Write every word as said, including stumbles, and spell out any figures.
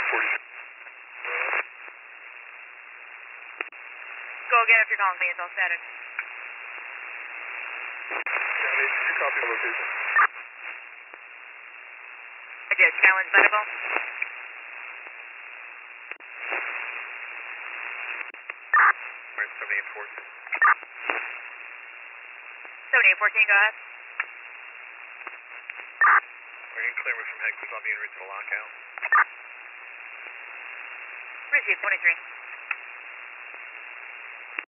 Go again if you're calling me, it's all static. County, did you copy the location? I did. Challenge medical. seventy-eight fourteen. seventy-eight fourteen, go ahead. We're getting clearance from headquarters on being reached to the lockout. Receive twenty-three.